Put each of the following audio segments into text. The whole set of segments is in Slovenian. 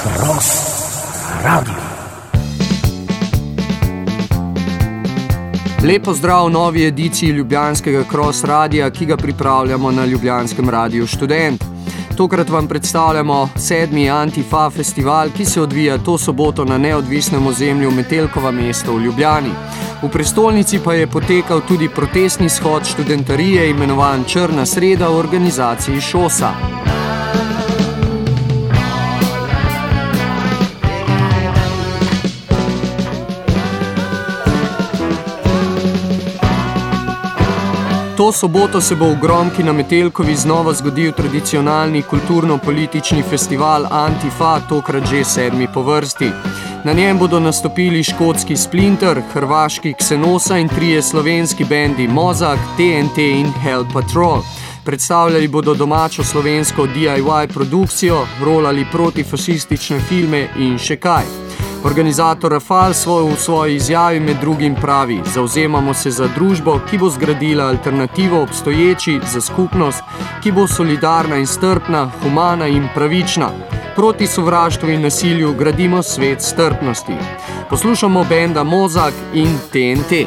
Cross Radio. Lepo zdrav v novi ediciji ljubljanskega Cross Radia, ki ga pripravljamo na ljubljanskem Radiu Študent. Tokrat vam predstavljamo 7. Antifa festival, ki se odvija to soboto na neodvisnem ozemlju Metelkova mesto v Ljubljani. V prestolnici pa je potekal tudi protestni shod študentarije, imenovan Črna sreda v organizaciji ŠOS-a. To soboto se bo v Gromki na Metelkovi znova zgodil tradicionalni kulturno-politični festival Antifa, tokrat že 7. po vrsti. Na njem bodo nastopili škotski Splinter, hrvaški Xenosa in 3 slovenski bendi Mozak, TNT in Hell Patrol. Predstavljali bodo domačo slovensko DIY produkcijo, rolali protifašistične filme in še kaj. Organizator Rafal v svoji izjavi med drugim pravi: zavzemamo se za družbo, ki bo zgradila alternativo obstoječi, za skupnost, ki bo solidarna in strpna, humana in pravična. Proti sovraštvu in nasilju gradimo svet strpnosti. Poslušamo benda Mozak in TNT.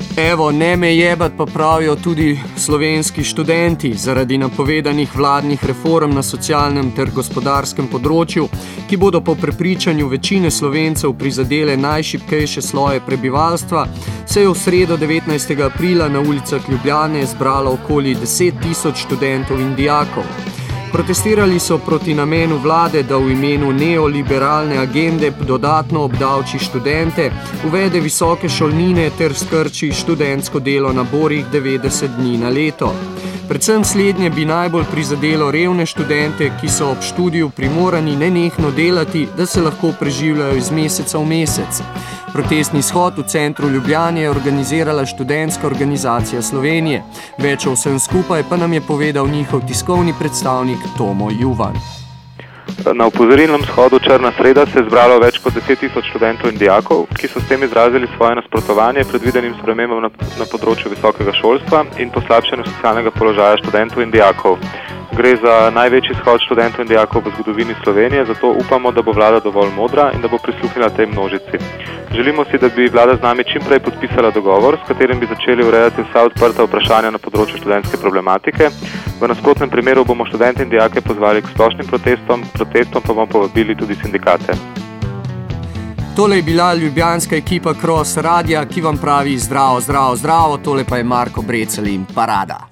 Evo, ne me jebat, pa pravijo tudi slovenski študenti zaradi napovedanih vladnih reform na socialnem ter gospodarskem področju, ki bodo po prepričanju večine Slovencev prizadele najšibkejše sloje prebivalstva, se je v sredo 19. aprila na ulicah Ljubljane zbralo okoli 10.000 študentov in dijakov. Protestirali so proti namenu vlade, da v imenu neoliberalne agende dodatno obdavči študente, uvede visoke šolnine ter skrči študentsko delo na borih 90 dni na leto. Predvsem slednje bi najbolj prizadelo revne študente, ki so ob študiju primorani nenehno delati, da se lahko preživljajo iz meseca v mesec. Protestni shod v centru Ljubljane je organizirala študentska organizacija Slovenije. Več o vsem skupaj pa nam je povedal njihov tiskovni predstavnik Tomo Juvan. Na opozorilnem shodu Črna sreda se je zbralo več kot 10.000 študentov in dijakov, ki so s tem izrazili svoje nasprotovanje predvidenim spremembam na področju visokega šolstva in poslabšanju socialnega položaja študentov in dijakov. Gre za največji shod študentov in dijakov v zgodovini Slovenije, zato upamo, da bo vlada dovolj modra in da bo prisluhnila tej množici. Želimo si, da bi vlada z nami čim prej podpisala dogovor, s katerim bi začeli urejati vsa odprta vprašanja na področju študentske problematike. V nasprotnem primeru bomo študente in dijake pozvali k splošnim protestom pa bomo povabili tudi sindikate. Tole je bila ljubljanska ekipa Cross Radia, ki vam pravi zdravo, zdravo, zdravo, tole pa je Marko Brecelj in Parada.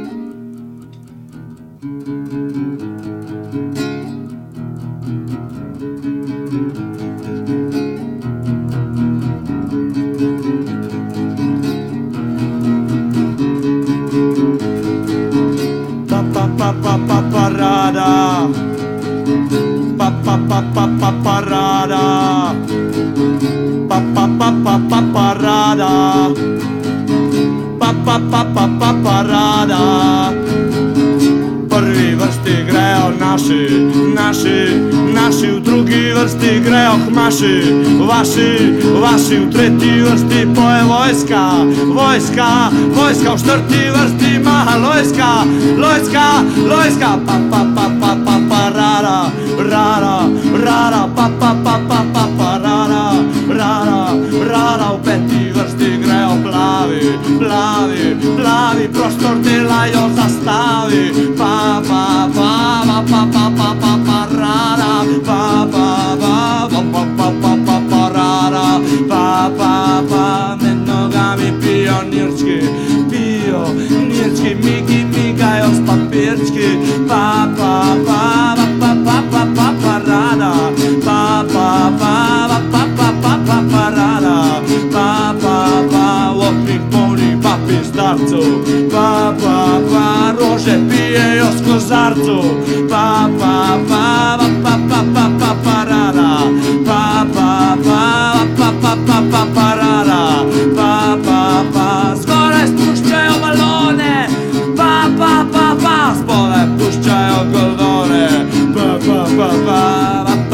Parada, parada, parada. Prvi vrsti grejo naši, v drugi vrsti grejo hmaši, vaši v tretji vrsti poje vojska, v četrti vrsti maha lojska, parada, rara, rara, v peti vrsti grejo plavi, prostor delajo zastavi, med nogami pionirčki, migajo s papirčki, parada, parada, opnih polnih papir starcev, rože pijejo s kozarcu, parada, parada, zgoraj spuščajo balone, spodaj puščajo goldone, parada,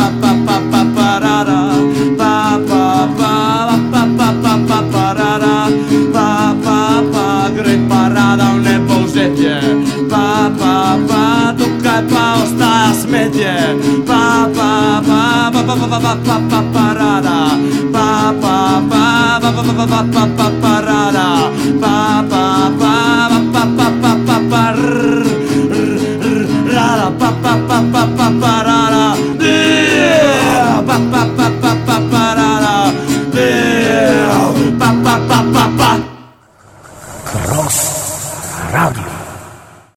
gre parada v nepovzetje, tukaj pa ostaja smetje, parada, parada,